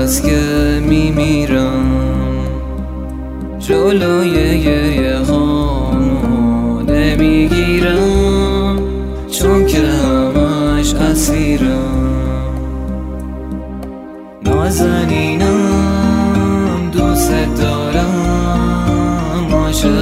هست که میمیرم جلوی هامو نمیگیرم، چون که همش اسیرم. نازنینم دوست دارم،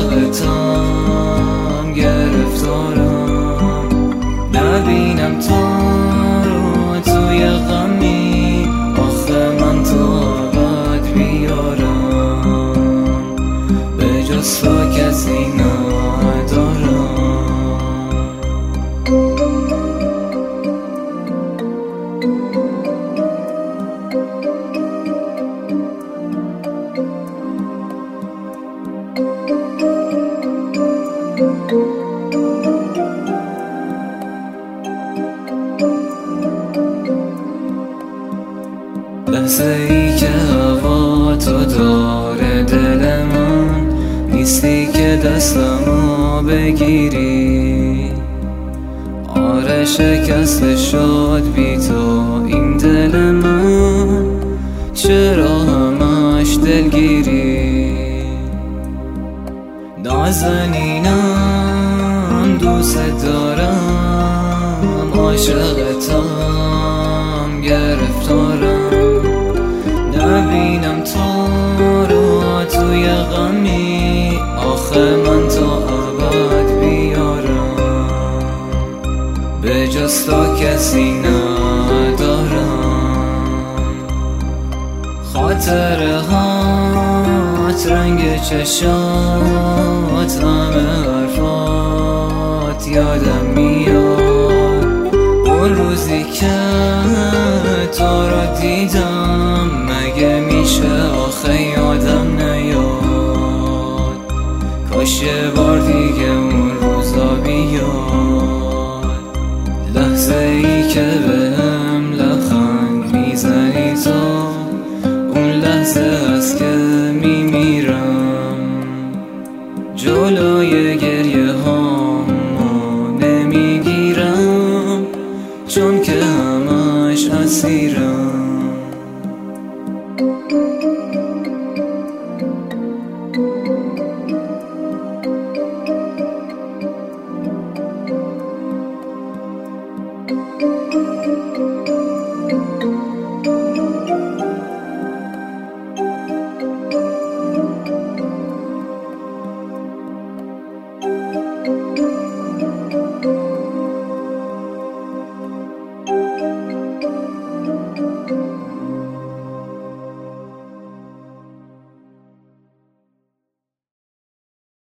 عاشقتم، گرفتارم. نبینم تو رو توی غمی، آخه من طاقت بیارم، به جز تو کسی ندارم. لحظه ای که هوا تو داره دل من، نیستی که دستمو بگیری. آره شکسته شد بی تو این دل من، چرا همش دلگیری؟ نازنینم دوست دارم، عاشقتم، گرفتارم. نبینم تو رو توی غمی، آخه من تا ابد بیارم، به جز تو کسی ندارم. خاطره هات، رنگ چشات، همه حرفات یادم میاد. اون روزی که تو رو دیدم، مگه میشه